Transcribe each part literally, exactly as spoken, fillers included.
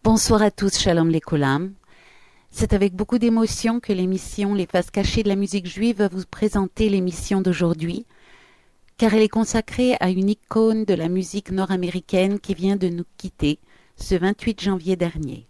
Bonsoir à tous, Shalom Lekolam. C'est avec beaucoup d'émotion que l'émission Les Faces cachées de la musique juive va vous présenter l'émission d'aujourd'hui, car elle est consacrée à une icône de la musique nord-américaine qui vient de nous quitter ce vingt-huit janvier dernier.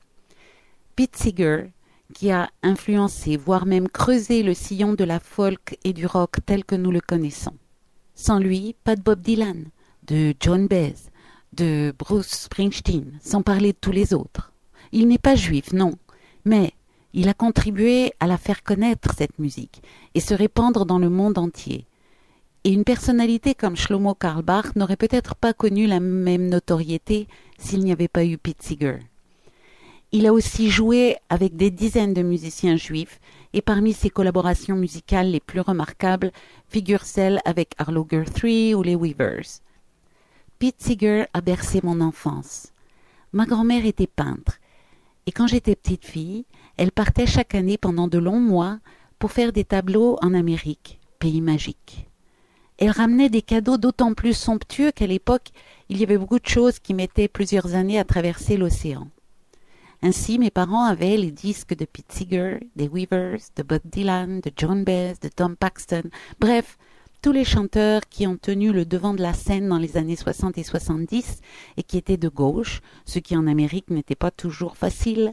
Pete Seeger, qui a influencé, voire même creusé le sillon de la folk et du rock tel que nous le connaissons. Sans lui, pas de Bob Dylan, de John Baez, de Bruce Springsteen, sans parler de tous les autres. Il n'est pas juif, non, mais il a contribué à la faire connaître, cette musique, et se répandre dans le monde entier. Et une personnalité comme Shlomo Carlebach n'aurait peut-être pas connu la même notoriété s'il n'y avait pas eu Pete Seeger. Il a aussi joué avec des dizaines de musiciens juifs, et parmi ses collaborations musicales les plus remarquables figurent celles avec Arlo Guthrie ou les Weavers. Pete Seeger a bercé mon enfance. Ma grand-mère était peintre, et quand j'étais petite fille, elle partait chaque année pendant de longs mois pour faire des tableaux en Amérique, pays magique. Elle ramenait des cadeaux d'autant plus somptueux qu'à l'époque, il y avait beaucoup de choses qui mettaient plusieurs années à traverser l'océan. Ainsi, mes parents avaient les disques de Pete Seeger, des Weavers, de Bob Dylan, de John Baez, de Tom Paxton, bref, tous les chanteurs qui ont tenu le devant de la scène dans les années soixante et soixante-dix et qui étaient de gauche, ce qui en Amérique n'était pas toujours facile.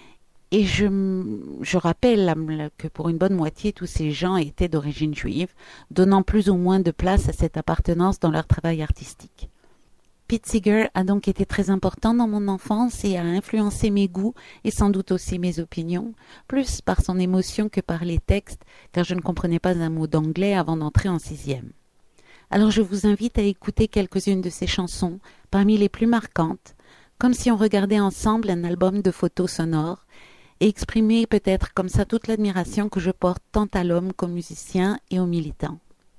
Et je, je rappelle que pour une bonne moitié, tous ces gens étaient d'origine juive, donnant plus ou moins de place à cette appartenance dans leur travail artistique. Pete Seeger a donc été très important dans mon enfance et a influencé mes goûts et sans doute aussi mes opinions, plus par son émotion que par les textes, car je ne comprenais pas un mot d'anglais avant d'entrer en sixième. Alors je vous invite à écouter quelques-unes de ses chansons, parmi les plus marquantes, comme si on regardait ensemble un album de photos sonores, et exprimer peut-être comme ça toute l'admiration que je porte tant à l'homme qu'au musicien et aux militants.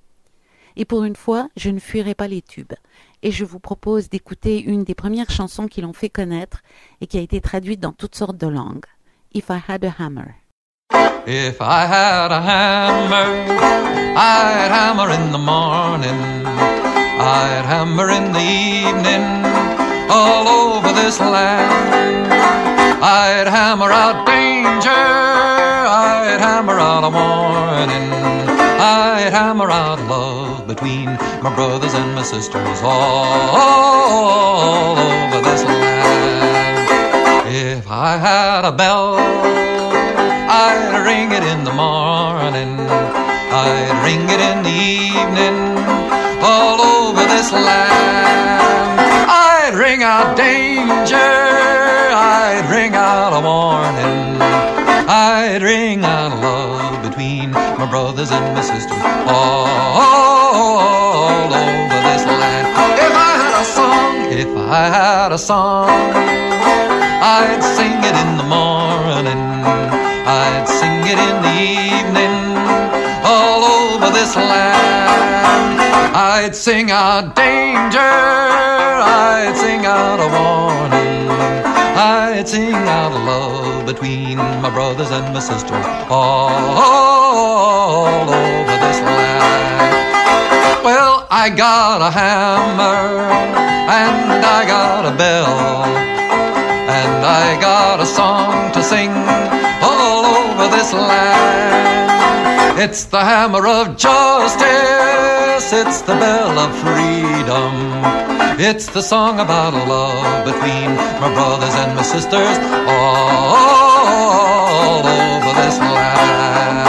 Et pour une fois, je ne fuirai pas les tubes. Et je vous propose d'écouter une des premières chansons qui l'ont fait connaître et qui a été traduite dans toutes sortes de langues. If I Had a Hammer. If I had a hammer, I'd hammer in the morning, I'd hammer in the evening, all over this land. I'd hammer out danger, I'd hammer out a warning, I'd hammer out love between my brothers and my sisters all, all over this land. If I had a bell, I'd ring it in the morning, I'd ring it in the evening, all over this land. I'd ring out danger, I'd ring out a warning, I'd ring out love between my brothers and my sisters all, all over this land. If I had a song, if I had a song, I'd sing it in the morning, I'd sing it in the evening, all over this land. I'd sing out danger, I'd sing out a warning, I'd sing out love between my brothers and my sisters all, all over this land. Well, I got a hammer and I got a bell and I got a song to sing all over this land. It's the hammer of justice, it's the bell of freedom, it's the song about love between my brothers and my sisters all over this land.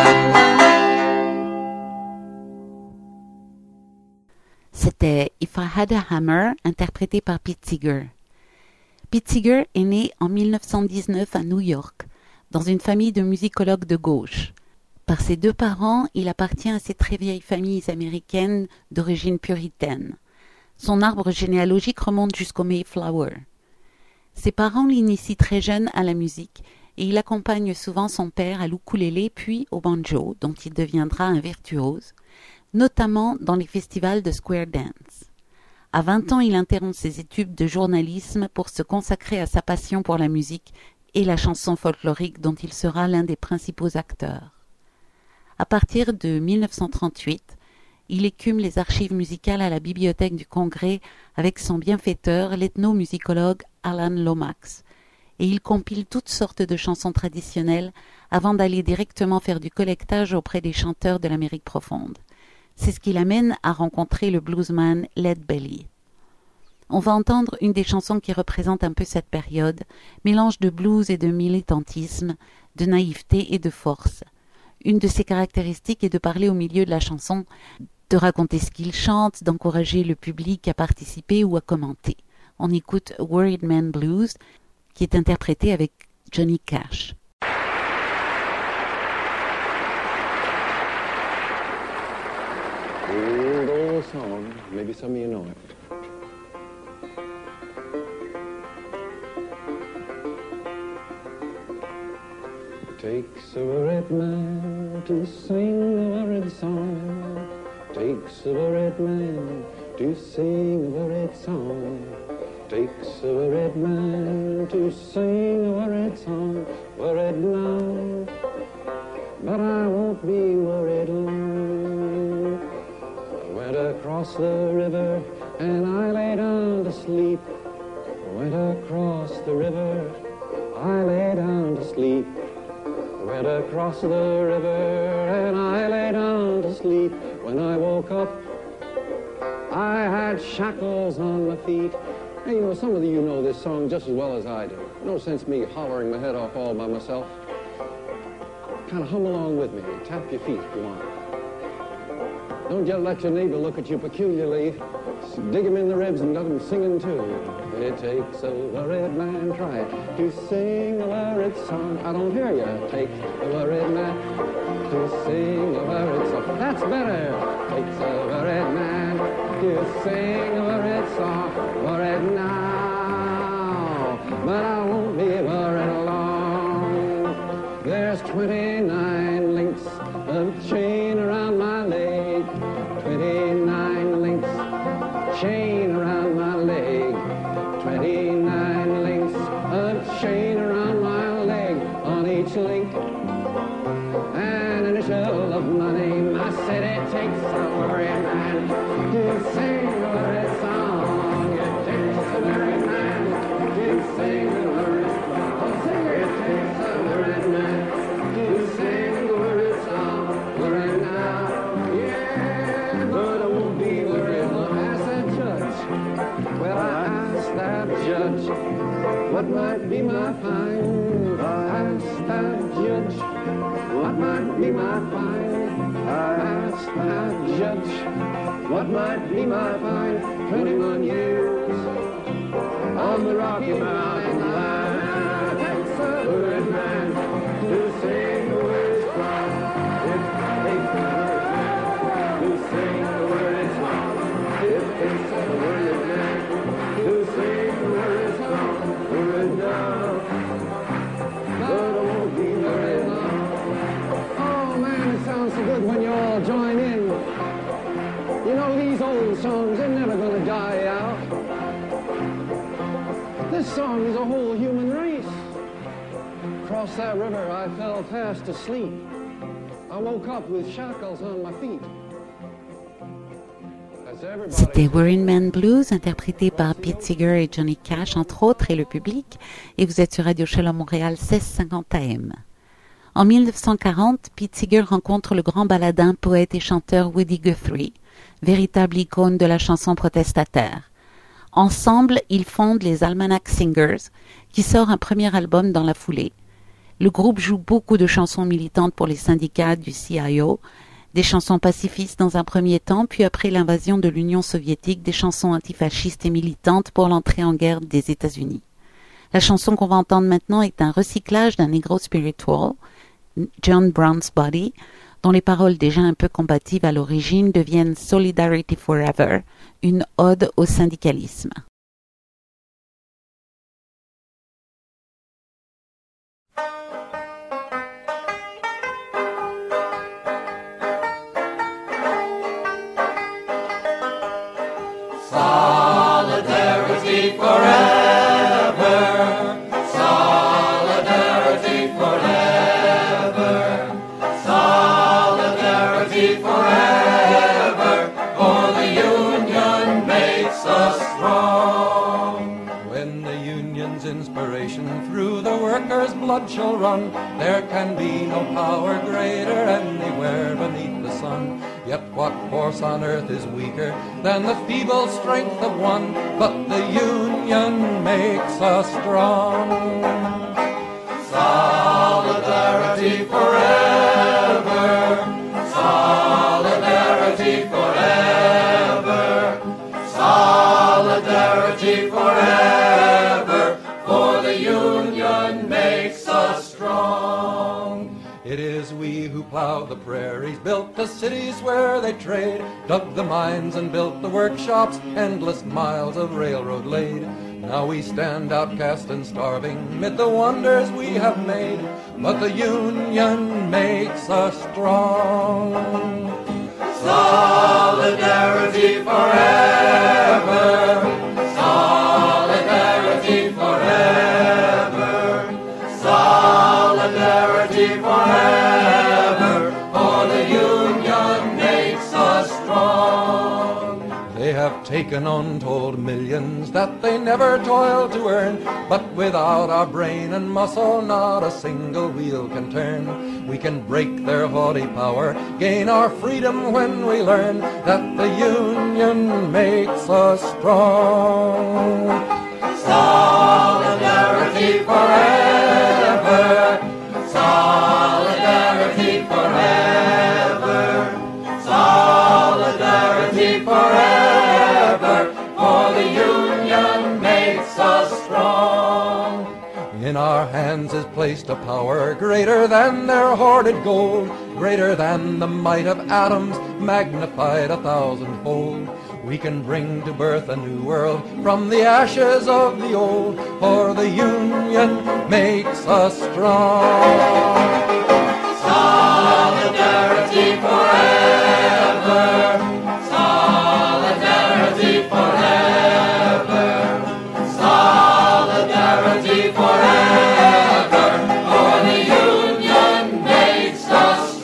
C'était If I Had a Hammer, interprété par Pete Seeger. Pete Seeger est né en mille neuf cent dix-neuf à New York, dans une famille de musicologues de gauche. Par ses deux parents, il appartient à ces très vieilles familles américaines d'origine puritaine. Son arbre généalogique remonte jusqu'au Mayflower. Ses parents l'initient très jeune à la musique et il accompagne souvent son père à l'ukulélé puis au banjo, dont il deviendra un virtuose, notamment dans les festivals de square dance. À vingt ans, il interrompt ses études de journalisme pour se consacrer à sa passion pour la musique et la chanson folklorique dont il sera l'un des principaux acteurs. À partir de mille neuf cent trente-huit, il écume les archives musicales à la Bibliothèque du Congrès avec son bienfaiteur, l'ethnomusicologue Alan Lomax, et il compile toutes sortes de chansons traditionnelles avant d'aller directement faire du collectage auprès des chanteurs de l'Amérique profonde. C'est ce qui l'amène à rencontrer le bluesman Lead Belly. On va entendre une des chansons qui représente un peu cette période, mélange de blues et de militantisme, de naïveté et de force. Une de ses caractéristiques est de parler au milieu de la chanson, de raconter ce qu'il chante, d'encourager le public à participer ou à commenter. On écoute Worried Man Blues, qui est interprété avec Johnny Cash. Old, old song, maybe some of you know it. Takes a worried man to sing a worried song. Takes a worried man to sing a worried song. Takes a worried man to sing a worried song. Worried now, but I won't be worried long. I went across the river and I lay down to sleep. I went across the river, I lay down to sleep. Went across the river and I lay down to sleep. When I woke up, I had shackles on my feet. Hey, you know, some of you know this song just as well as I do. No sense me hollering my head off all by myself. Kind of hum along with me. Tap your feet if you want. Don't just let your neighbor look at you peculiarly. Dig him in the ribs and let him singing too. It takes a worried man, try it, to sing a worried song. I don't hear you. It takes a worried man to sing a worried song. That's better. Takes a worried man to sing a worried song. Worried now, but I won't be worried long. There's twenty-nine links of chain around my leg. Twenty-nine links, chain around my leg. Twenty-nine links of chain around my leg. On each link, an initial of my name. I said it takes a worried man to sing a worried song. It takes a worried man to sing a worried song. It takes a worried man to sing a worried song. Worried now, yeah, but I won't be worried long. Ask that judge. Well, I asked that judge what might be my fine. I asked that judge what might be my fine. I asked that judge what might be my fine. Twenty-one years on the Rocky Mountain line. Takes a worried man to sing the worried song. It takes a worried man to sing the worried song. It takes a worried man to sing the worried song. Worried now, but I won't be worried long. Oh man, it sounds so good when you all join in. You know, these old songs, they're never gonna die out. This song is a whole human race. Across that river, I fell fast asleep. I woke up with shackles on my feet. C'était Worried Man Blues, interprété par Pete Seeger et Johnny Cash, entre autres, et le public, et vous êtes sur Radio Shalom Montréal seize cinquante A M. En mille neuf cent quarante, Pete Seeger rencontre le grand baladin, poète et chanteur Woody Guthrie, véritable icône de la chanson protestataire. Ensemble, ils fondent les Almanac Singers, qui sort un premier album dans la foulée. Le groupe joue beaucoup de chansons militantes pour les syndicats du C I O, des chansons pacifistes dans un premier temps, puis après l'invasion de l'Union soviétique, des chansons antifascistes et militantes pour l'entrée en guerre des États-Unis. La chanson qu'on va entendre maintenant est un recyclage d'un negro spiritual, John Brown's Body, dont les paroles déjà un peu combatives à l'origine deviennent Solidarity Forever, une ode au syndicalisme. Solidarity forever, solidarity forever, solidarity forever, for the union makes us strong. through the workers' blood shall run. There can be no power greater anywhere beneath the sun. Yet what force on earth is weaker than the feeble strength of one? But the union makes us strong. Solidarity forever. Solidarity forever. Solidarity forever. For the union makes us strong. It is we who plowed the prairies, built the cities where they trade, dug the mines and built the workshops, endless miles of railroad laid. Now we stand outcast and starving mid the wonders we have made, but the union makes us strong. Solidarity forever. Solidarity forever. Solidarity forever. For the union makes us strong. They have taken untold millions that they never toiled to earn, but without our brain and muscle not a single wheel can turn. We can break their haughty power, gain our freedom when we learn that the union makes us strong. Solidarity forever. Solidarity forever. Solidarity forever. For the union makes us strong. In our hands is placed a power greater than their hoarded gold, greater than the might of atoms, magnified a thousandfold. We can bring to birth a new world from the ashes of the old, for the union makes us strong. Solidarity forever. Solidarity forever. Solidarity forever. For the union makes us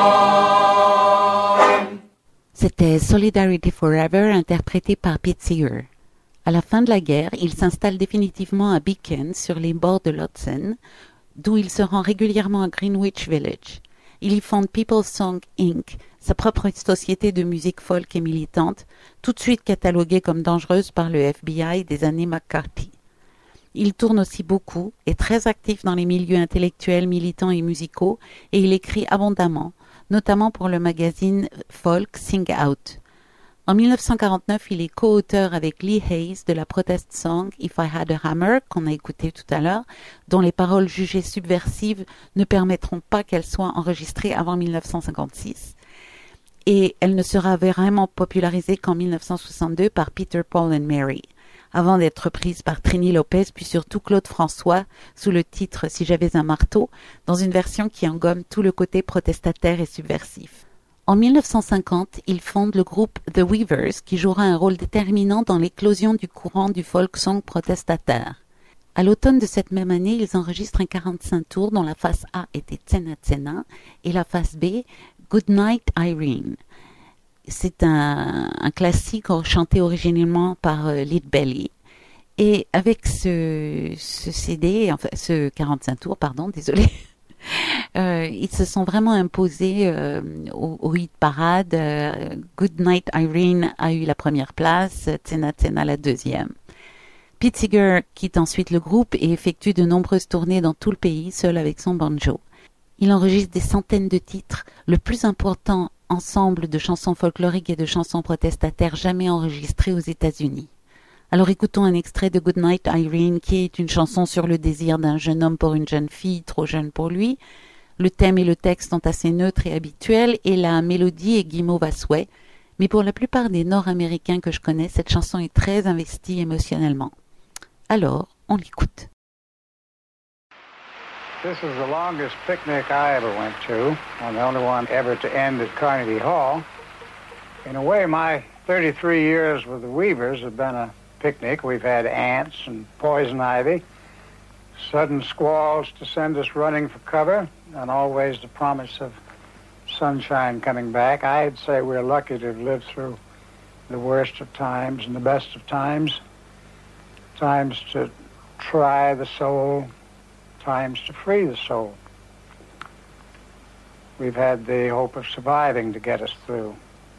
strong. C'était Solidarity Forever, interprété par Pete Seeger. À la fin de la guerre, il s'installe définitivement à Beacon, sur les bords de l'Hudson, d'où il se rend régulièrement à Greenwich Village. Il y fonde People's Song Incorporated, sa propre société de musique folk et militante, tout de suite cataloguée comme dangereuse par le F B I des années McCarthy. Il tourne aussi beaucoup, est très actif dans les milieux intellectuels, militants et musicaux, et il écrit abondamment, notamment pour le magazine folk Sing Out. En mille neuf cent quarante-neuf, il est co-auteur avec Lee Hayes de la protest song If I Had a Hammer, qu'on a écouté tout à l'heure, dont les paroles jugées subversives ne permettront pas qu'elles soient enregistrées avant mille neuf cent cinquante-six. Et elle ne sera vraiment popularisée qu'en mille neuf cent soixante-deux par Peter, Paul and Mary, avant d'être reprise par Trini Lopez, puis surtout Claude François, sous le titre « Si j'avais un marteau », dans une version qui engomme tout le côté protestataire et subversif. En mille neuf cent cinquante, il fonde le groupe The Weavers, qui jouera un rôle déterminant dans l'éclosion du courant du folk song protestataire. À l'automne de cette même année, ils enregistrent un quarante-cinq tours dont la face A était Tsena Tsena et la face B, Good Night Irene. C'est un, un classique chanté originellement par euh, Lead Belly. Et avec ce, ce C D, enfin ce quarante-cinq tours, pardon, désolé, euh, ils se sont vraiment imposés euh, au, au hit parade. Euh, Good Night Irene a eu la première place, Tsena Tsena la deuxième. Pete Seeger quitte ensuite le groupe et effectue de nombreuses tournées dans tout le pays, seul avec son banjo. Il enregistre des centaines de titres, le plus important ensemble de chansons folkloriques et de chansons protestataires jamais enregistrées aux États-Unis. Alors écoutons un extrait de Good Night Irene, qui est une chanson sur le désir d'un jeune homme pour une jeune fille trop jeune pour lui. Le thème et le texte sont assez neutres et habituels, et la mélodie est guimauve à souhait. Mais pour la plupart des Nord-Américains que je connais, cette chanson est très investie émotionnellement. Alors, on l'écoute. This is the longest picnic I ever went to, and the only one ever to end at Carnegie Hall. In a way, my thirty-three years with the Weavers have been a picnic. We've had ants and poison ivy, sudden squalls to send us running for cover, and always the promise of sunshine coming back. I'd say we're lucky to have lived through the worst of times and the best of times. Times to try the soul, times to free the soul. We've had the hope of surviving to get us through.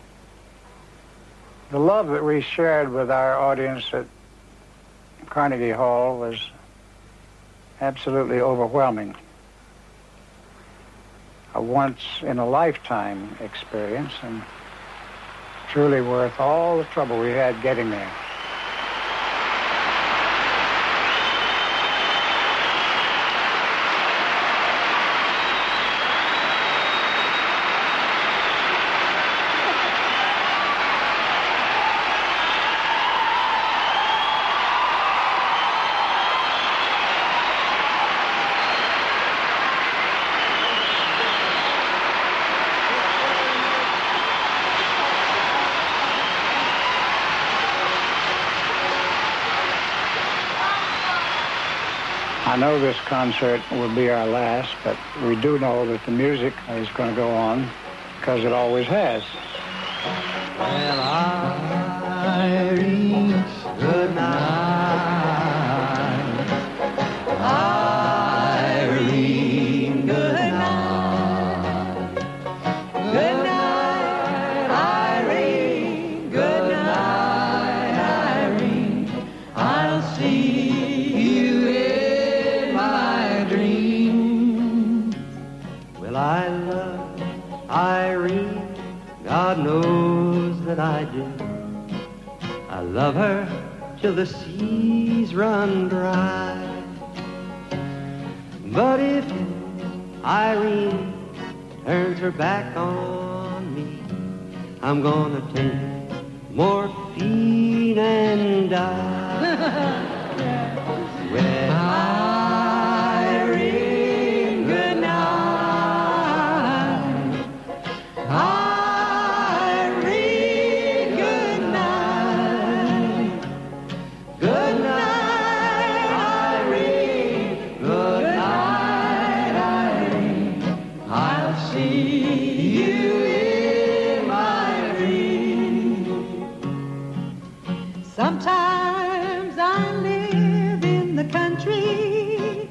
The love that we shared with our audience at Carnegie Hall was absolutely overwhelming. A once-in-a-lifetime experience, and truly worth all the trouble we had getting there. I know this concert will be our last, but we do know that the music is going to go on, because it always has. Well, Irene, good night. Irene, good night. Good night, Irene. Good night, Irene. I'll see you in my dream. Well, I love Irene. God knows that I do. I love her till the seas run dry. But if Irene turns her back on me, I'm gonna take morphine and die. Well, Irene, good night. Irene, good night. Good night, Irene. Good night, Irene. I'll see you in my dream. Sometimes I live in the country.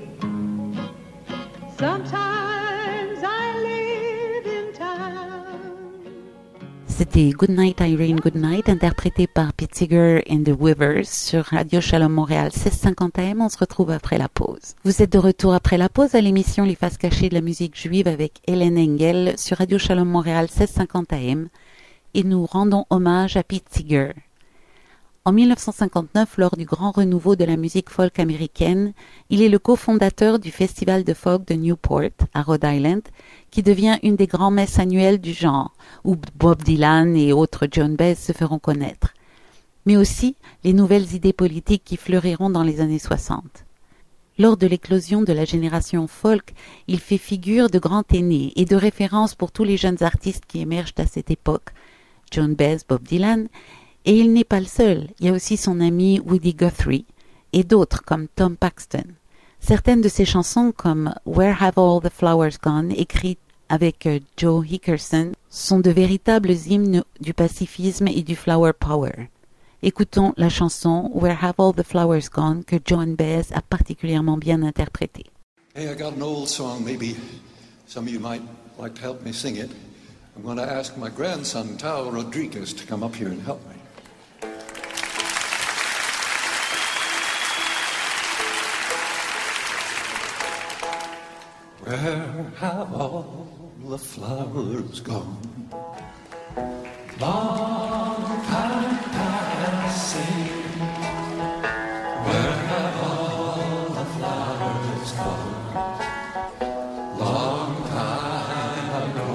Sometimes I live in town. C'était Goodnight Irene, Goodnight, interprété par Pete Seeger and the Weavers sur Radio Shalom Montréal seize cinquante A M. On se retrouve après la pause. Vous êtes de retour après la pause à l'émission Les Faces Cachées de la musique juive avec Hélène Engel sur Radio Shalom Montréal seize cinquante A M, et nous rendons hommage à Pete Seeger. En mille neuf cent cinquante-neuf, lors du grand renouveau de la musique folk américaine, il est le cofondateur du Festival de folk de Newport, à Rhode Island, qui devient une des grands-messes annuelles du genre, où Bob Dylan et autres John Baez se feront connaître. Mais aussi les nouvelles idées politiques qui fleuriront dans les années soixante. Lors de l'éclosion de la génération folk, il fait figure de grand aîné et de référence pour tous les jeunes artistes qui émergent à cette époque, John Baez, Bob Dylan. Et il n'est pas le seul, il y a aussi son ami Woody Guthrie et d'autres comme Tom Paxton. Certaines de ses chansons comme Where Have All the Flowers Gone, écrites avec Joe Hickerson, sont de véritables hymnes du pacifisme et du flower power. Écoutons la chanson Where Have All the Flowers Gone que Joan Baez a particulièrement bien interprétée. Hey, I got an old song, maybe some of you might like to help me sing it. I'm going to ask my grandson, Tao Rodriguez, to come up here and help me. Where have all the flowers gone? Long time passing. Where have all the flowers gone? Long time ago.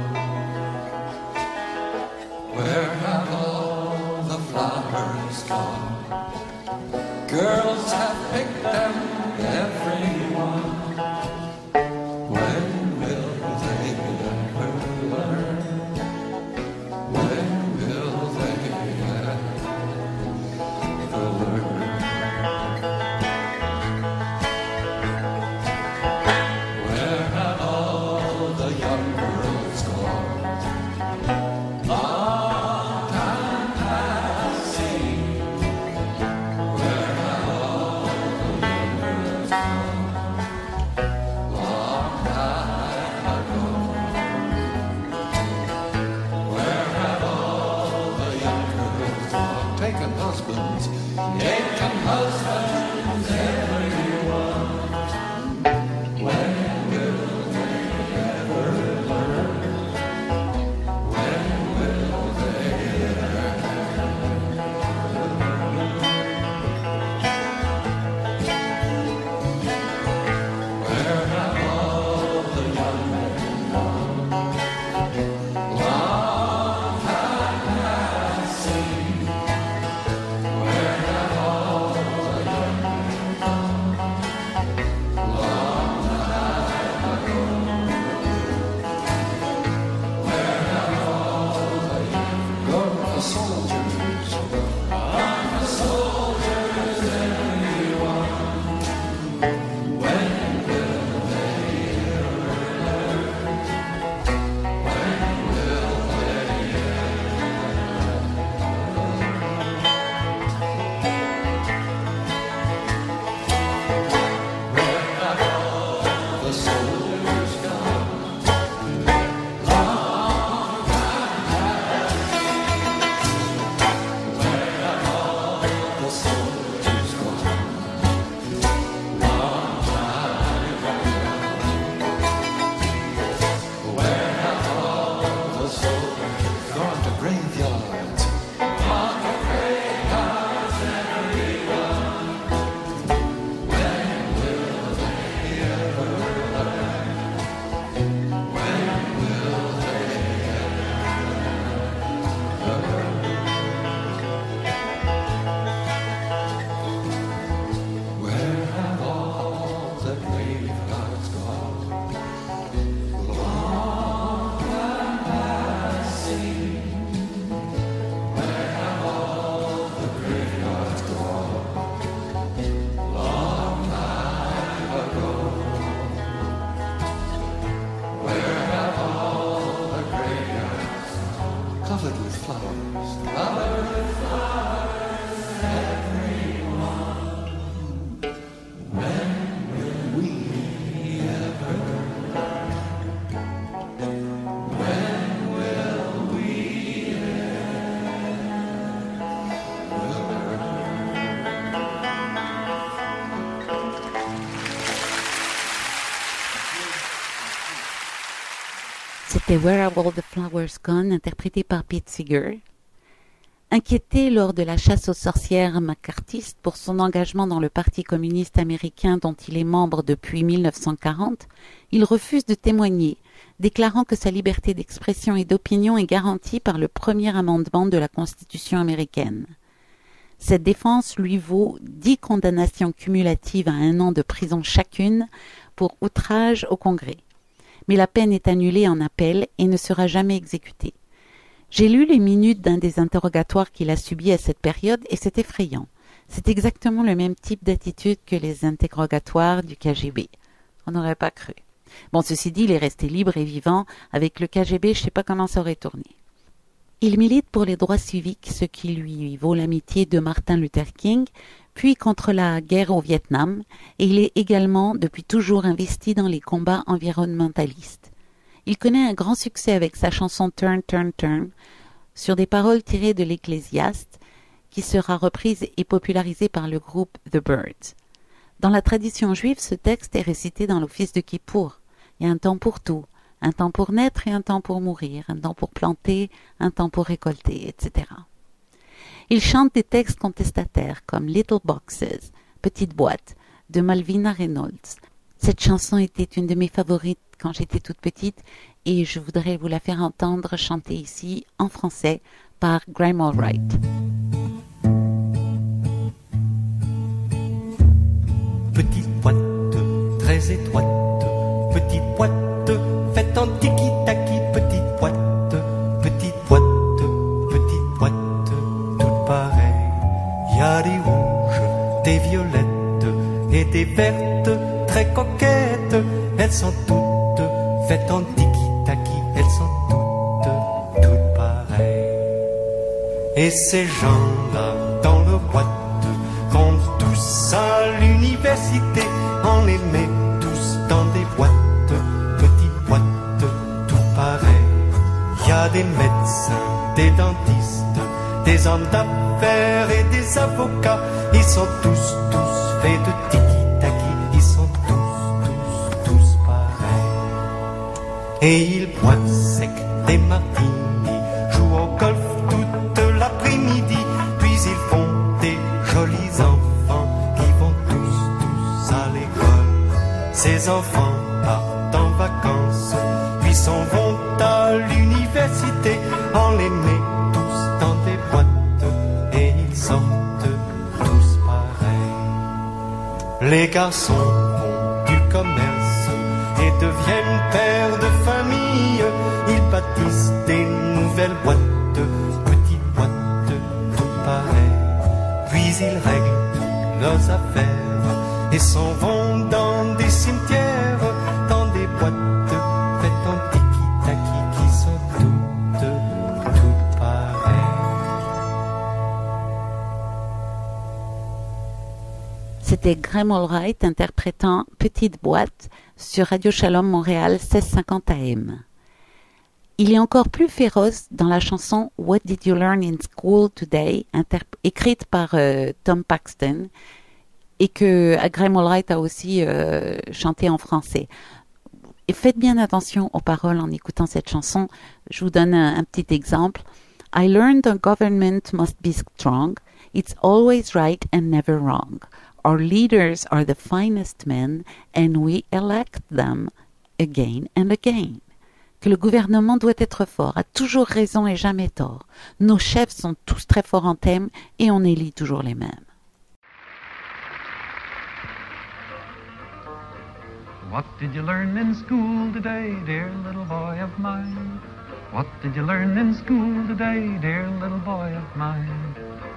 Where have all the flowers gone? Girls have picked them, every one. When will they ever learn? When will they ever learn? the soldiers gone? Covered with flowers, covered with flowers, everyone. When will we ever? When will we C'était Where Have All the Flowers Gone, interprété par Pete Seeger. Inquiété lors de la chasse aux sorcières macartiste pour son engagement dans le Parti communiste américain dont il est membre depuis mille neuf cent quarante, il refuse de témoigner, déclarant que sa liberté d'expression et d'opinion est garantie par le premier amendement de la Constitution américaine. Cette défense lui vaut dix condamnations cumulatives à un an de prison chacune pour outrage au Congrès. Mais la peine est annulée en appel et ne sera jamais exécutée. J'ai lu les minutes d'un des interrogatoires qu'il a subis à cette période et c'est effrayant. C'est exactement le même type d'attitude que les interrogatoires du K G B. On n'aurait pas cru. Bon, ceci dit, il est resté libre et vivant. Avec le K G B, je ne sais pas comment ça aurait tourné. Il milite pour les droits civiques, ce qui lui vaut l'amitié de Martin Luther King, puis contre la guerre au Vietnam, et il est également depuis toujours investi dans les combats environnementalistes. Il connaît un grand succès avec sa chanson Turn, Turn, Turn, sur des paroles tirées de l'Ecclésiaste, qui sera reprise et popularisée par le groupe The Byrds. Dans la tradition juive, ce texte est récité dans l'office de Kippour. Il y a un temps pour tout, un temps pour naître et un temps pour mourir, un temps pour planter, un temps pour récolter, et cetera. Il chante des textes contestataires comme Little Boxes, Petite boîte, de Malvina Reynolds. Cette chanson était une de mes favorites quand j'étais toute petite et je voudrais vous la faire entendre chanter ici en français par Graham Allwright. Petite boîte très étroite, petite boîte faite en tiki-taki, petite boîte, petite boîte, petite boîte, toute pareille. Y a des rouges, des violettes et des vertes très coquettes. Elles sont toutes faites en tiki-taki, elles sont toutes, toutes pareilles. Et ces gens-là dans leur boîte vont tous à l'université, on les met tous dans des boîtes, petites boîtes, tout pareil. Y a des médecins, des dentistes, des hommes d'affaires et des avocats. Ils sont tous, tous faits de tiki-taki, ils sont tous, tous, tous pareils. Et ils boivent sec des martinis, jouent au golf toute l'après-midi, puis ils font des jolis enfants qui vont tous, tous à l'école. Ces enfants partent en vacances, puis s'en vont à l'université. On les met tous dans des boîtes et ils sortent tous pareils. Les garçons font du commerce et deviennent pères de famille. Ils bâtissent des nouvelles boîtes, petites boîtes, toutes pareilles. Puis ils règlent leurs affaires et s'en vont dans des cimetières, dans des boîtes faites en tiki-taki qui sont toutes, toutes pareilles. C'était Graham Allwright interprétant Petite boîte sur Radio Shalom Montréal seize cinquante A M. Il est encore plus féroce dans la chanson What Did You Learn in School Today, interp- écrite par euh, Tom Paxton, et que Graham Allwright a aussi euh, chanté en français. Et faites bien attention aux paroles en écoutant cette chanson. Je vous donne un, un petit exemple. I learned the government must be strong. It's always right and never wrong. Our leaders are the finest men and we elect them again and again. Que le gouvernement doit être fort, a toujours raison et jamais tort. Nos chefs sont tous très forts en thème et on élit toujours les mêmes. What did you learn in school today, dear little boy of mine? What did you learn in school today, dear little boy of mine?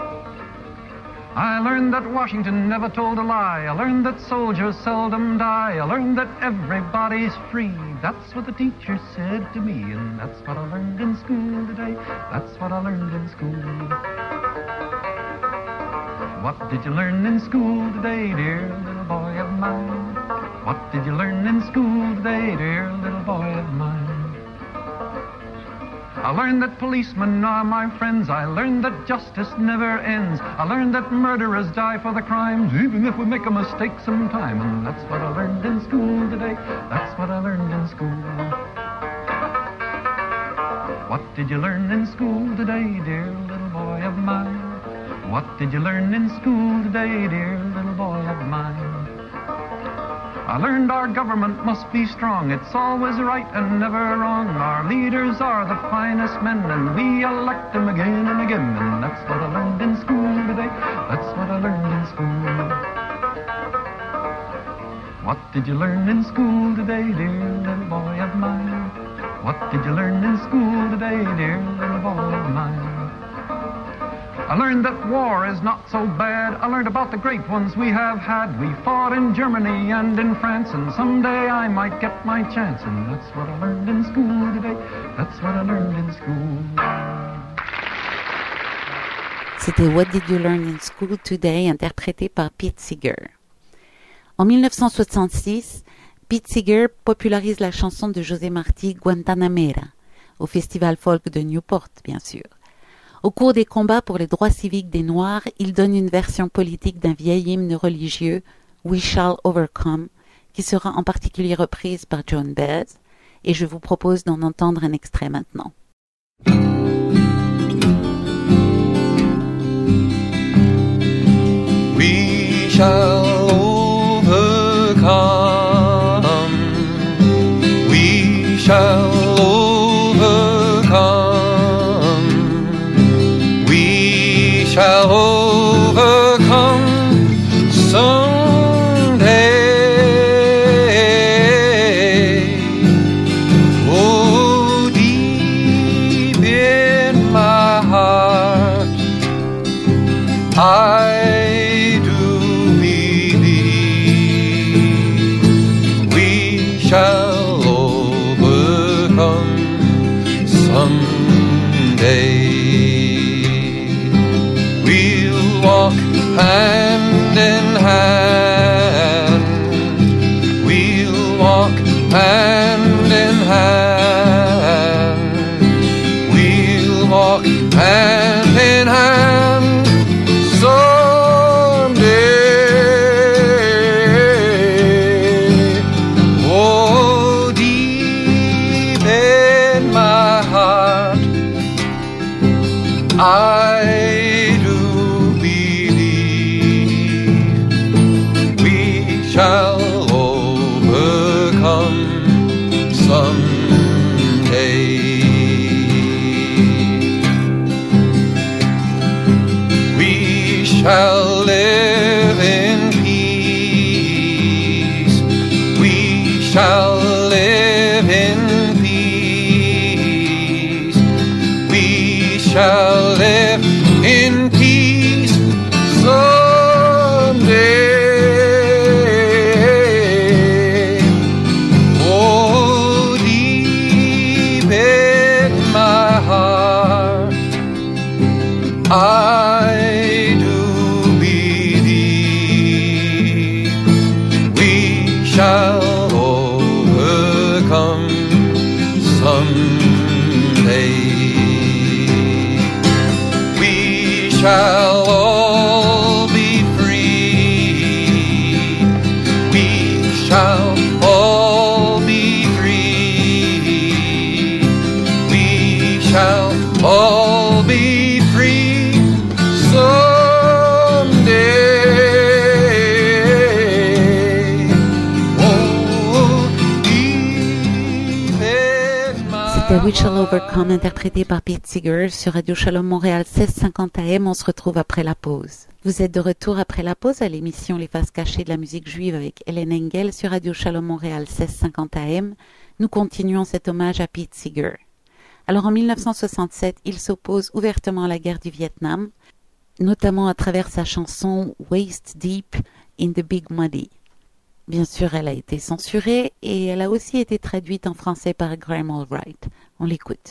I learned that Washington never told a lie. I learned that soldiers seldom die. I learned that everybody's free. That's what the teacher said to me, and that's what I learned in school today. That's what I learned in school. What did you learn in school today, dear little boy of mine? What did you learn in school today, dear little boy of mine? I learned that policemen are my friends. I learned that justice never ends. I learned that murderers die for the crimes, even if we make a mistake sometime. And that's what I learned in school today. That's what I learned in school. What did you learn in school today, dear little boy of mine? What did you learn in school today, dear little boy of mine? I learned our government must be strong. It's always right and never wrong. Our leaders are the finest men, and we elect them again and again. And that's what I learned in school today. That's what I learned in school. What did you learn in school today, dear little boy of mine? What did you learn in school today, dear little boy of mine? I learned that war is not so bad. I learned about the great ones we have had. We fought in Germany and in France, and someday I might get my chance. And that's what I learned in school today. That's what I learned in school. C'était What Did You Learn in School Today, interprété par Pete Seeger. En dix-neuf cent soixante-six, Pete Seeger popularise la chanson de José Martí, Guantanamera, au Festival Folk de Newport, bien sûr. Au cours des combats pour les droits civiques des Noirs, il donne une version politique d'un vieil hymne religieux, We Shall Overcome, qui sera en particulier reprise par Joan Baez, et je vous propose d'en entendre un extrait maintenant. We shall overcome. We shall shall overcome someday. Oh, deep in my heart, I do believe we shall overcome someday. Walk hand in hand. We'll walk hand in hand. We'll walk hand in hand someday. Oh, deep in my heart, I shall overcome someday. We shall live in peace. We shall live in peace. We shall live in peace someday. I do believe we shall day. We shall all be free. We shall all be free. We shall all be free someday. C'était We Shall Overcome, interprété par Pete Seeger sur Radio Shalom Montréal seize cinquante A M. On se retrouve après la pause. Vous êtes de retour après la pause à l'émission Les Faces Cachées de la musique juive avec Hélène Engel sur Radio Shalom Montréal seize cinquante A M. Nous continuons cet hommage à Pete Seeger. Alors en mille neuf cent soixante-sept, il s'oppose ouvertement à la guerre du Vietnam, notamment à travers sa chanson Waist Deep in the Big Muddy. Bien sûr, elle a été censurée et elle a aussi été traduite en français par Graham Allwright. On l'écoute.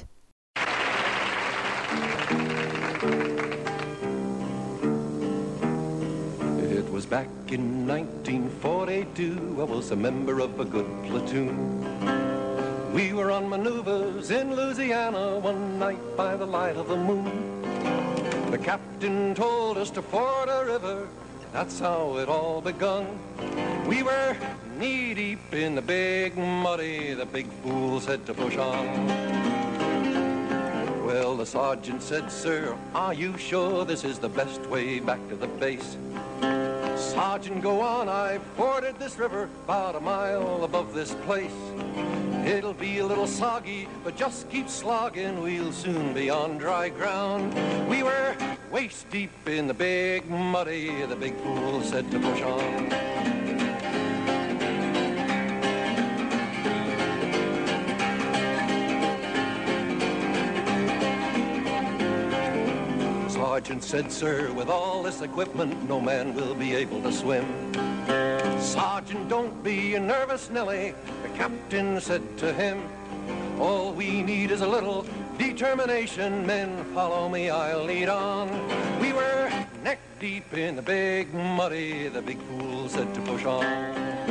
It was back in nineteen forty-two, I was a member of a good platoon. We were on maneuvers in Louisiana one night by the light of the moon. The captain told us to ford a river, that's how it all begun. We were knee-deep in the big muddy, the big fool said to push on. Well, the sergeant said, sir, are you sure this is the best way back to the base? Sergeant, go on, I've forded this river about a mile above this place. It'll be a little soggy, but just keep slogging, we'll soon be on dry ground. We were waist deep in the big muddy, the big fool said to push on. Sergeant said, sir, with all this equipment, no man will be able to swim. Sergeant, don't be nervous, Nellie, the captain said to him. All we need is a little determination, men, follow me, I'll lead on. We were neck deep in the big muddy, the big fool said to push on.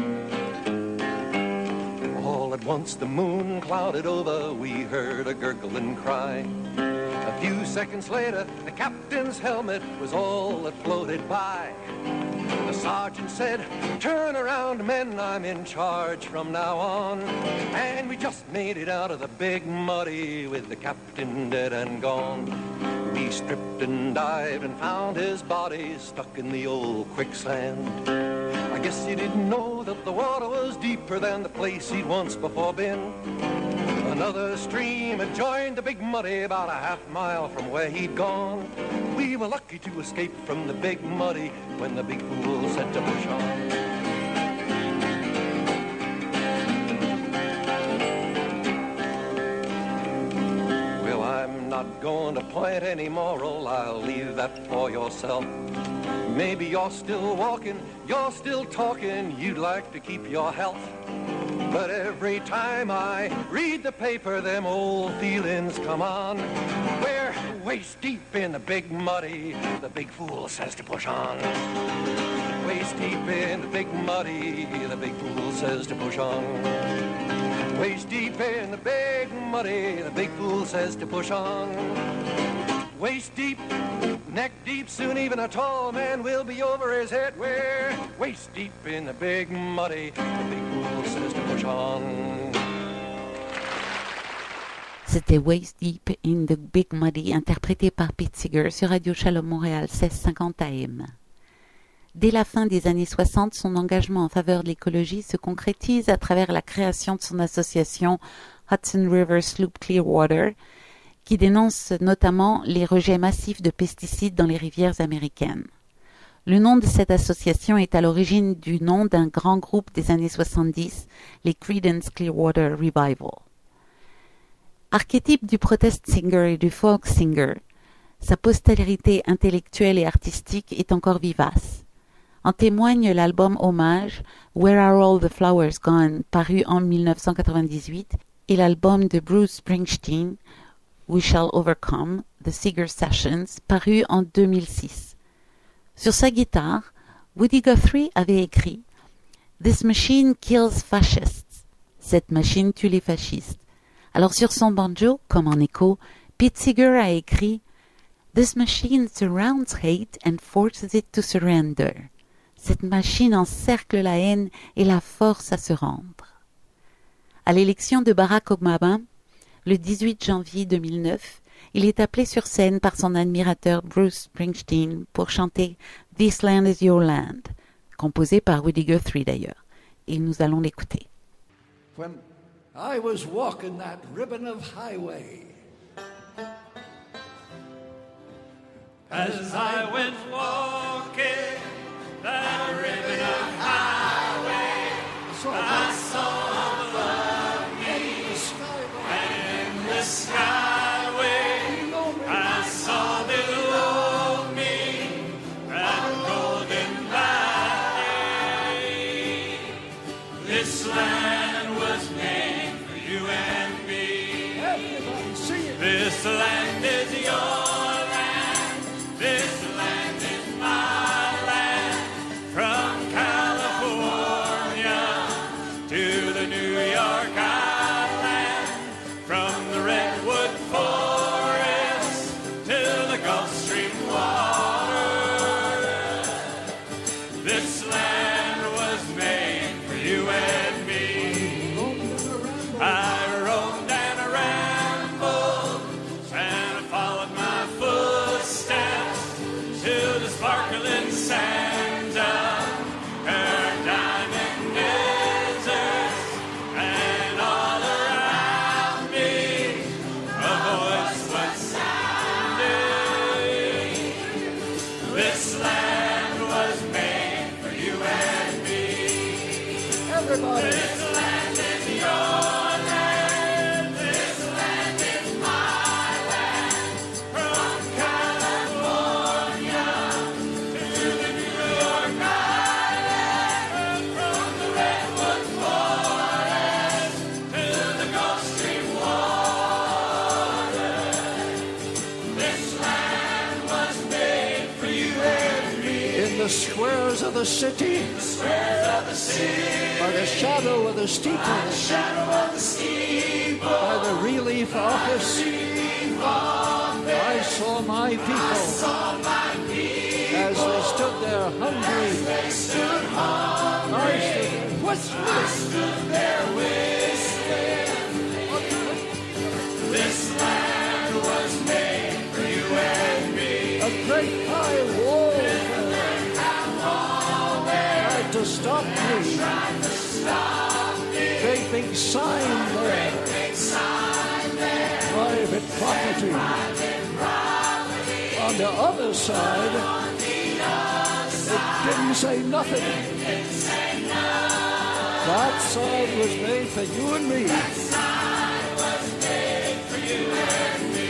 All at once the moon clouded over, we heard a gurgling cry. A few seconds later, the captain's helmet was all that floated by. The sergeant said, turn around, men, I'm in charge from now on. And we just made it out of the big muddy with the captain dead and gone. We stripped and dived and found his body stuck in the old quicksand. I guess he didn't know that the water was deeper than the place he'd once before been. Another stream had joined the big muddy about a half mile from where he'd gone. We were lucky to escape from the big muddy when the big fool said to push on. Well, I'm not going to point any moral, I'll leave that for yourself. Maybe you're still walking, you're still talking, you'd like to keep your health. But every time I read the paper, them old feelings come on. We're waist deep in the big muddy, the big fool says to push on. Waist deep in the big muddy, the big fool says to push on. Waist deep in the big muddy, the big fool says to push on. Waist deep, neck deep, soon even a tall man will be over his head. We're waist deep in the big muddy, the big fool says to push on. C'était Waist Deep in the Big Muddy, interprété par Pete Seeger sur Radio Shalom Montréal seize cinquante A M. Dès la fin des années soixante, son engagement en faveur de l'écologie se concrétise à travers la création de son association Hudson River Sloop Clearwater, qui dénonce notamment les rejets massifs de pesticides dans les rivières américaines. Le nom de cette association est à l'origine du nom d'un grand groupe des années soixante-dix, les Creedence Clearwater Revival. Archétype du protest singer et du folk singer, sa postérité intellectuelle et artistique est encore vivace. En témoigne l'album hommage Where Are All the Flowers Gone, paru en mille neuf cent quatre-vingt-dix-huit, et l'album de Bruce Springsteen We Shall Overcome, The Seeger Sessions, paru en deux mille six. Sur sa guitare, Woody Guthrie avait écrit « This machine kills fascists » Cette machine tue les fascistes, Alors sur son banjo, comme en écho, Pete Seeger a écrit « This machine surrounds hate and forces it to surrender ». Cette machine encercle la haine et la force à se rendre. À l'élection de Barack Obama, le dix-huit janvier deux mille neuf, il est appelé sur scène par son admirateur Bruce Springsteen pour chanter « This Land is Your Land », composé par Woody Guthrie d'ailleurs. Et nous allons l'écouter. When I was walking that ribbon of highway, as I went walking that ribbon of highway, I saw the me, and in the skyway, I saw below me that golden valley. This land was made for you and me. everybody sing it. This land is your land. This land is my land. From California to the New York Island. From the Redwood Forest to the Gulf Stream water. This land was made for you and me. I roamed and I rambled, and I followed my footsteps to the sparkling sands of her diamond deserts, and all around me a voice was sounding. This land was made for you and me. Everybody. This land is your land. This land is my land. From California to the New York Island. From the Redwood Forest to the Gulf Stream water. This land was made for you and me. In the squares of the city, Squares of the city, by the shadow of the steeple, shadow of the steeple, by the relief office, I saw my people saw my people as they stood there hungry. they stood I hungry. stood there whistling. Stood there whistling. This land was made for you and me. A great high wall tried to stop me. Tried to stop me. Great big sign there. Big sign there. Private property. On the other side, it didn't say nothing. That side was made for you and me. Sign was made for you and me.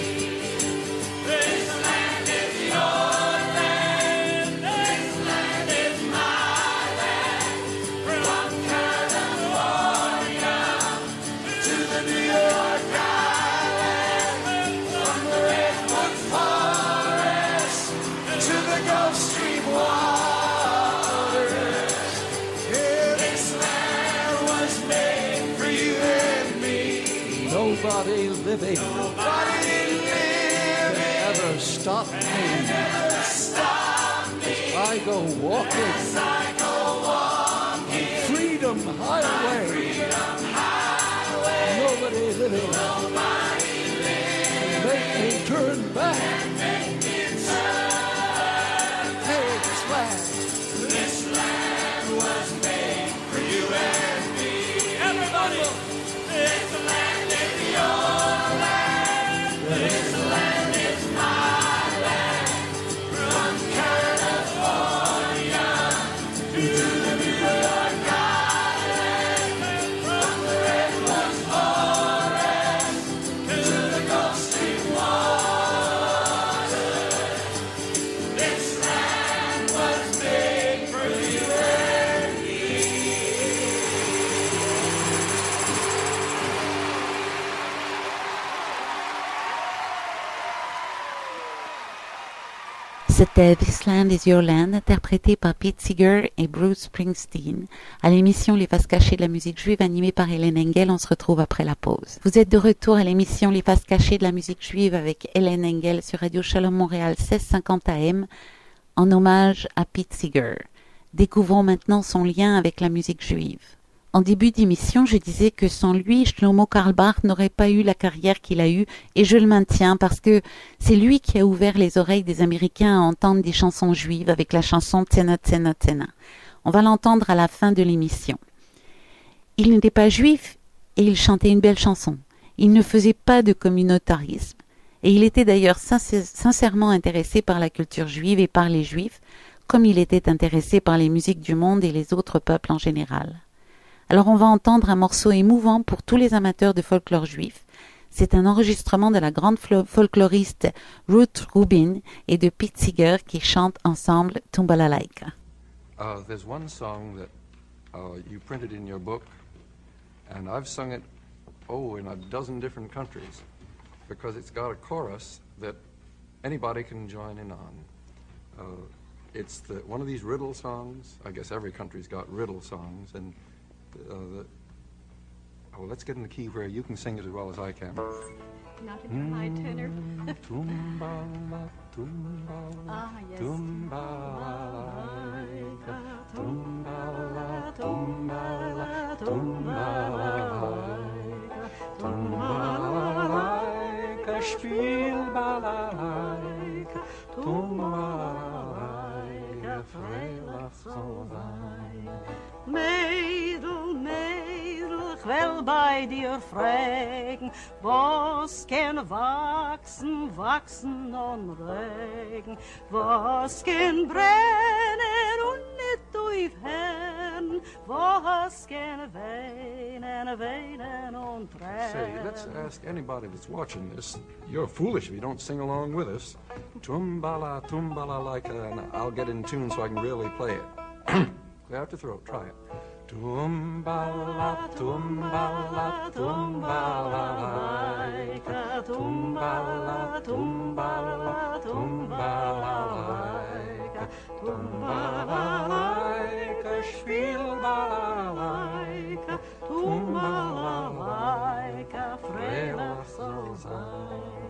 This land is your land. This land is my land. From California to the New York Island. From the Redwood Forest to the Gulf Stream waters. This land was made for you and me. Nobody living Nobody living ever stopped me. never stop me. I go walking As I go walking Freedom Highway. Freedom Highway. Nobody living Nobody living make me turn back. make me turn. Hey, this land. This land was made for you and me. Everybody, this land is your land. This land is my land. From California to the New York Island. From the Redwood Forest to the Gulf Stream water. This land was made for you and me. C'était This Land Is Your Land, interprété par Pete Seeger et Bruce Springsteen. À l'émission Les Faces Cachées de la musique juive, animée par Hélène Engel, on se retrouve après la pause. Vous êtes de retour à l'émission Les Faces Cachées de la musique juive avec Hélène Engel sur Radio Shalom Montréal seize cinquante A M, en hommage à Pete Seeger. Découvrons maintenant son lien avec la musique juive. En début d'émission, je disais que sans lui, Shlomo Carlebach n'aurait pas eu la carrière qu'il a eue, et je le maintiens parce que c'est lui qui a ouvert les oreilles des Américains à entendre des chansons juives avec la chanson Tsena Tsena Tsena. On va l'entendre à la fin de l'émission. Il n'était pas juif et il chantait une belle chanson. Il ne faisait pas de communautarisme. Et il était d'ailleurs sincèrement intéressé par la culture juive et par les juifs, comme il était intéressé par les musiques du monde et les autres peuples en général. Alors on va entendre un morceau émouvant pour tous les amateurs de folklore juif. C'est un enregistrement de la grande folkloriste Ruth Rubin et de Pete Seeger qui chantent ensemble Tumbalalaika. Uh, there's one song that uh, you printed in your book, and I've sung it, oh, in a dozen different countries, because it's got a chorus that anybody can join in on. Uh, it's the, one of these riddle songs. I guess every country's got riddle songs, and Uh, the, oh, let's get in the key where you can sing it as well as I can. Not in a high tenor. Tumbala, tumbala, ah, yes. Tumbala, tumbala, tumbala, tumbala, tumbala, spiel balalaika, tumbala, freilach so sein. Mädel, Mädel, ich will bei dir fragen, was kann wachsen, wachsen und regen, was kann brennen und nicht aufhören, was kann weinen, weinen und tränen. Say, let's ask anybody that's watching this. You're foolish if you don't sing along with us. Tumbala, tumbala, like, and I'll get in tune so I can really play it. Clear out the throat, try it. Tumbala, tumbala, tumbala, like, tumbala, tumbala, tumbala, like, tumbala, like, spielbala, like, tumbala, like, freilach so sein.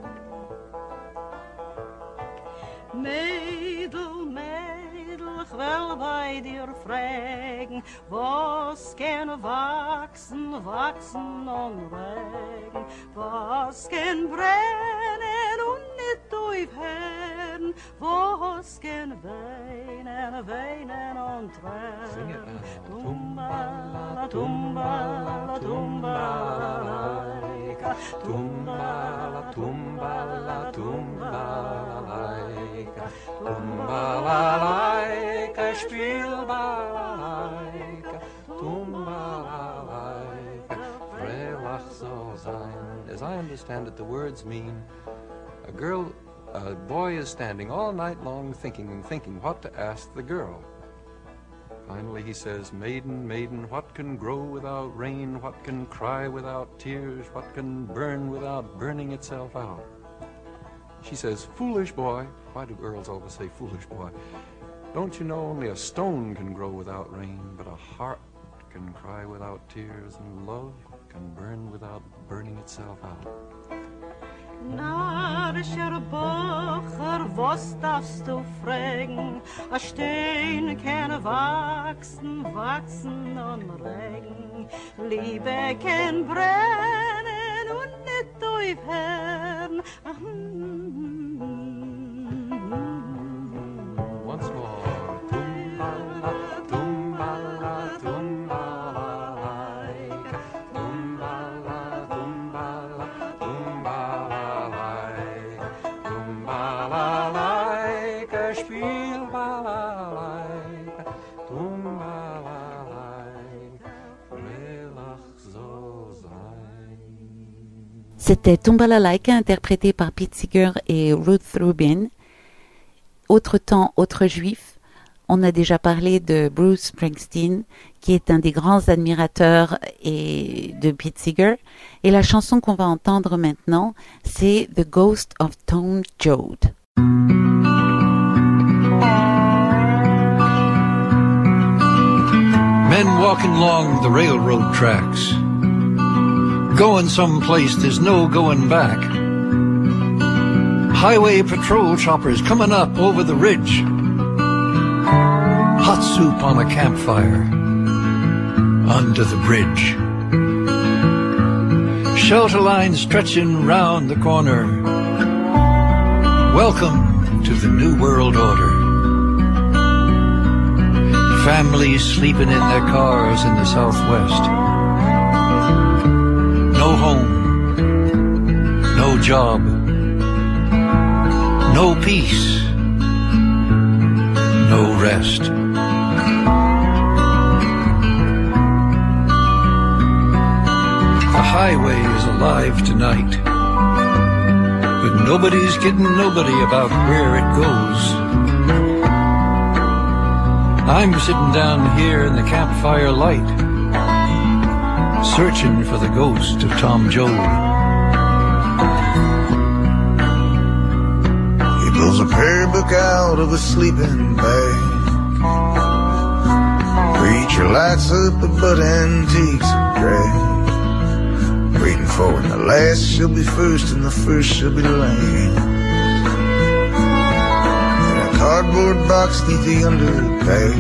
Mädel, Mädel, ich will bei dir fragen, was kann wachsen, wachsen und regen, was kann brennen und nicht aufhören, was kann weinen, weinen und tränen. Tumbala, tumbala, tumbala, tumbala, tumbala, tumbala, Tumbala-laika, spielbala-laika, tumbala-laika, freilach so sein. As I understand it, the words mean a girl, a boy is standing all night long thinking and thinking what to ask the girl. Finally he says, maiden, maiden, what can grow without rain? What can cry without tears? What can burn without burning itself out? She says, foolish boy. Why do girls always say foolish boy? Don't you know only a stone can grow without rain, but a heart can cry without tears, and love can burn without burning itself out. Narischer Bocher, was darfst du fragen? A Stein kann wachsen, wachsen und regen. Liebe kann brennen und nicht aufhören. Once more. Tumbala, tumbala, tumbala, like, tumbala, tumbala, tumbala, like, tumbala, like, a spielbala, like, tumbala, like, freilach so sein. C'était Tumbalalaika, interprété par Pete Seeger et Ruth Rubin. Autre temps, autre juif. On a déjà parlé de Bruce Springsteen, qui est un des grands admirateurs et de Pete Seeger. Et la chanson qu'on va entendre maintenant, c'est The Ghost of Tom Joad. Men walking along the railroad tracks, going someplace there's no going back. Highway patrol choppers coming up over the ridge. Hot soup on a campfire under the bridge. Shelter lines stretching round the corner. Welcome to the New World Order. Families sleeping in their cars in the Southwest. No home, no job, no peace, no rest. The highway is alive tonight, but nobody's kidding nobody about where it goes. I'm sitting down here in the campfire light, searching for the ghost of Tom Joad. He pulls a prayer book out of a sleeping bag. Preacher lights up a butt antiques drag, waiting for when the last shall be first and the first shall be last. Cardboard box neath the underpass.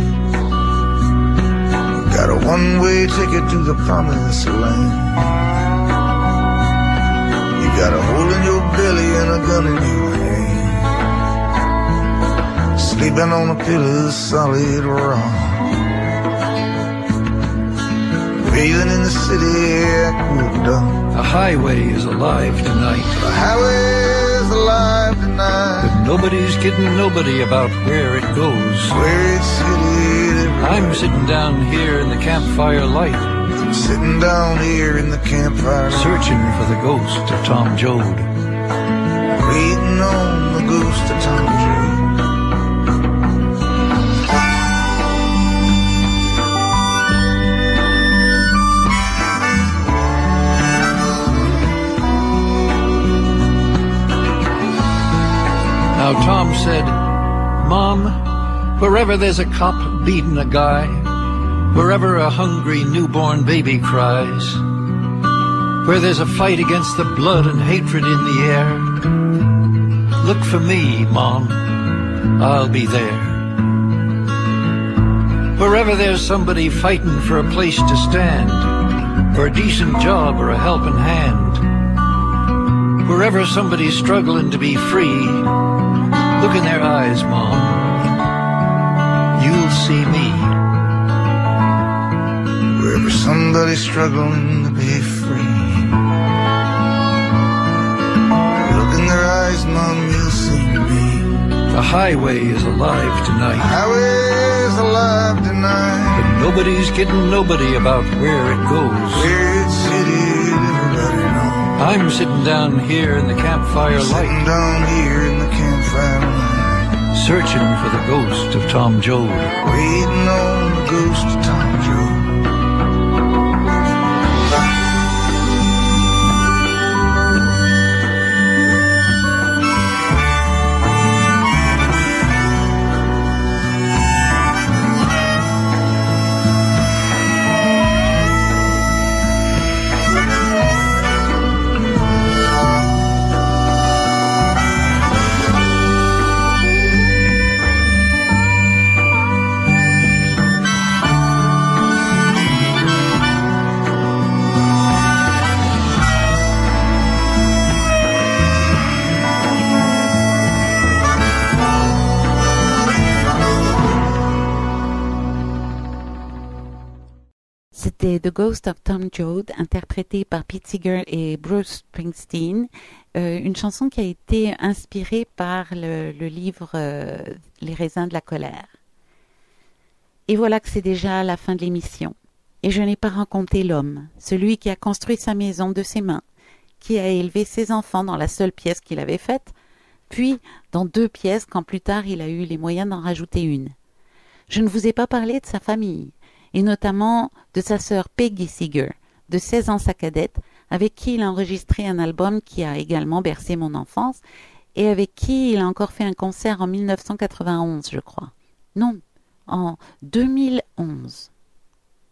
Got a one-way ticket to the promised land. You got a hole in your belly and a gun in your hand, sleeping on a pillow of solid rock, bathing in the city aqueduct. The highway is alive tonight. The highway is alive tonight, but nobody's kidding nobody about where it goes. Where it's headed. I'm sitting down here in the campfire light, sitting down here in the campfire light, searching for the ghost of Tom Joad, waiting on the ghost of Tom Joad. Now Tom said, Mom, wherever there's a cop beating a guy, wherever a hungry newborn baby cries, where there's a fight against the blood and hatred in the air, look for me, Mom, I'll be there. Wherever there's somebody fighting for a place to stand, for a decent job or a helping hand, wherever somebody's struggling to be free, look in their eyes, Mom. You'll see me. Wherever somebody's struggling to be free, look in their eyes, Mom, you'll see me. The highway is alive tonight. The highway is alive tonight, but nobody's kidding nobody about where it goes. Where it's headed, everybody knows. I'm sitting down here in the campfire sitting light, down here in the campfire light, searching for the ghost of Tom Joad, waiting on the ghost of Tom Joad. C'était The Ghost of Tom Joad, interprété par Pete Seeger et Bruce Springsteen, euh, une chanson qui a été inspirée par le, le livre euh, Les raisins de la colère. Et voilà que c'est déjà la fin de l'émission. Et je n'ai pas rencontré l'homme, celui qui a construit sa maison de ses mains, qui a élevé ses enfants dans la seule pièce qu'il avait faite, puis dans deux pièces quand plus tard il a eu les moyens d'en rajouter une. Je ne vous ai pas parlé de sa famille, et notamment de sa sœur Peggy Seeger, de seize ans sa cadette, avec qui il a enregistré un album qui a également bercé mon enfance, et avec qui il a encore fait un concert en mille neuf cent quatre-vingt-onze, je crois. Non, en deux mille onze.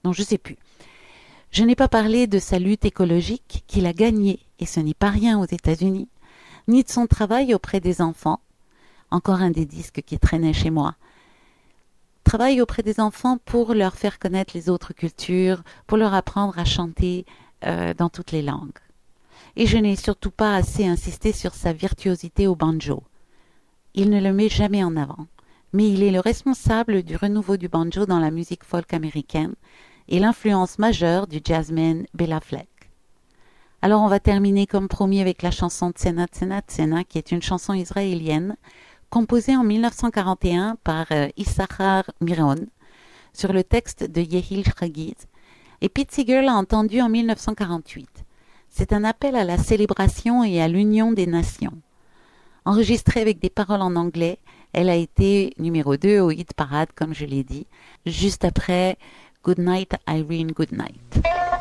Non, je ne sais plus. Je n'ai pas parlé de sa lutte écologique qu'il a gagnée, et ce n'est pas rien aux États-Unis, ni de son travail auprès des enfants, encore un des disques qui traînait chez moi. Travail auprès des enfants pour leur faire connaître les autres cultures, pour leur apprendre à chanter euh, dans toutes les langues. Et je n'ai surtout pas assez insisté sur sa virtuosité au banjo. Il ne le met jamais en avant, mais il est le responsable du renouveau du banjo dans la musique folk américaine et l'influence majeure du jazzman Bela Fleck. Alors on va terminer comme promis avec la chanson Tsena Tsena Tsena, qui est une chanson israélienne composée en mille neuf cent quarante et un par euh, Issachar Miron sur le texte de Yehil Chagiz, et Pete Seeger l'a entendu en mille neuf cent quarante-huit. C'est un appel à la célébration et à l'union des nations. Enregistrée avec des paroles en anglais, elle a été numéro deux au hit parade, comme je l'ai dit, juste après Good Night Irene, Good Night.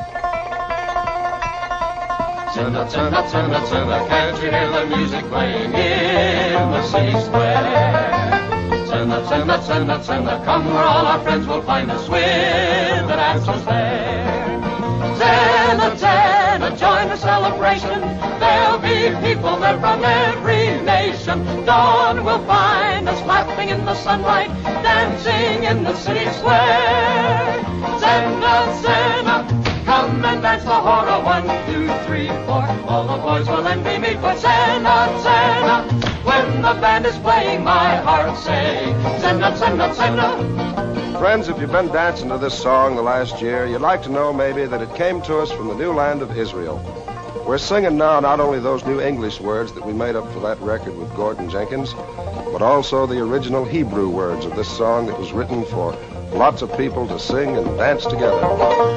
Tsena, tsena, tsena, tsena, can't you hear the music playing in the city square? Tsena, tsena, tsena, tsena, come where all our friends will find us with the dancers there. Tsena, tsena, join the celebration. There'll be people there from every nation. Dawn will find us laughing in the sunlight, dancing in the city square. Tsena, tsena, come and dance the hora, one, two, three, four. All the boys will envy me for Tsena, Tsena. When the band is playing, my heart say Tsena, Tsena, Tsena. Friends, if you've been dancing to this song the last year, you'd like to know maybe that it came to us from the new land of Israel. We're singing now not only those new English words that we made up for that record with Gordon Jenkins, but also the original Hebrew words of this song that was written for lots of people to sing and dance together.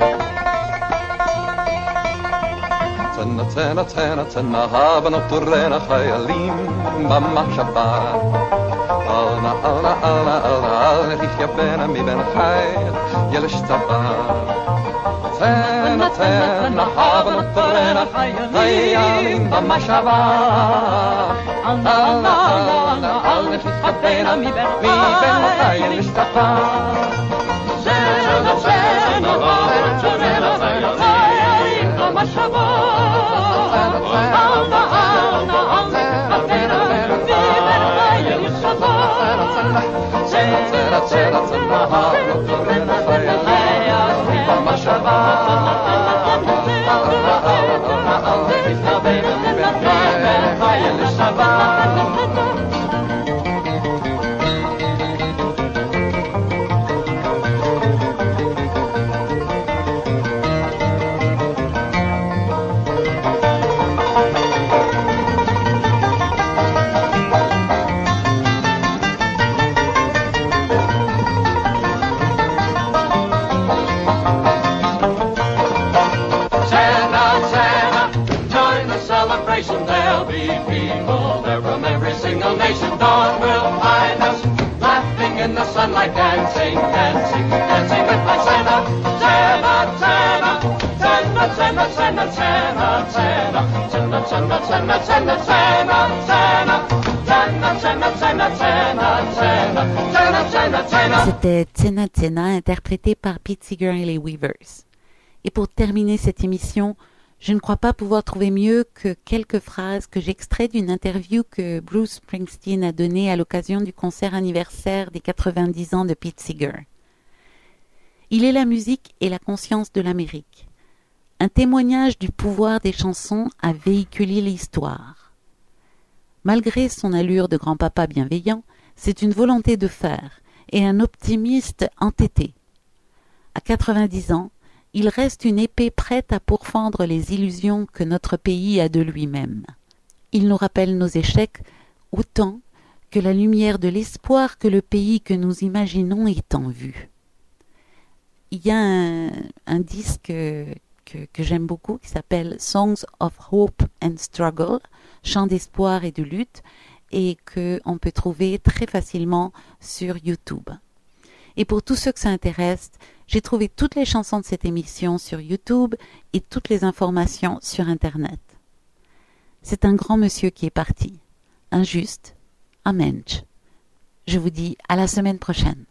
Tsena, tsena, tsena, tsena, haben auf Turena Chayalim b'machshava. Alna, alna, alna, alna, alna, rich ya bena mi ben chayil, yelish tzava. Tsena, tsena, haben auf Turena Chayalim b'machshava. Alna, alna, alna, alna, rich ya bena mi ben chayil, yelish tzava. Tsena, tsena, haben auf Turena Chayalim b'machshava. Sunlight dancing, dancing, dancing with my Tsena, Tsena, Tsena, Tsena, Tsena, Tsena, Tsena, Tsena, Tsena, Tsena, Tsena, Tsena, Tsena, Tsena, Tsena, Tsena, Tsena. C'était Tsena Tsena, interprété par Pete Seeger et les Weavers. Et pour terminer cette émission, je ne crois pas pouvoir trouver mieux que quelques phrases que j'extrais d'une interview que Bruce Springsteen a donnée à l'occasion du concert anniversaire des quatre-vingt-dix ans de Pete Seeger. Il est la musique et la conscience de l'Amérique. Un témoignage du pouvoir des chansons à véhiculer l'histoire. Malgré son allure de grand-papa bienveillant, c'est une volonté de faire et un optimiste entêté. À quatre-vingt-dix ans, il reste une épée prête à pourfendre les illusions que notre pays a de lui-même. Il nous rappelle nos échecs autant que la lumière de l'espoir que le pays que nous imaginons est en vue. Il y a un, un disque que, que j'aime beaucoup qui s'appelle Songs of Hope and Struggle, chants d'espoir et de lutte, et qu'on peut trouver très facilement sur YouTube. Et pour tous ceux que ça intéresse, j'ai trouvé toutes les chansons de cette émission sur YouTube et toutes les informations sur Internet. C'est un grand monsieur qui est parti. Un juste, un mensch. Je vous dis à la semaine prochaine.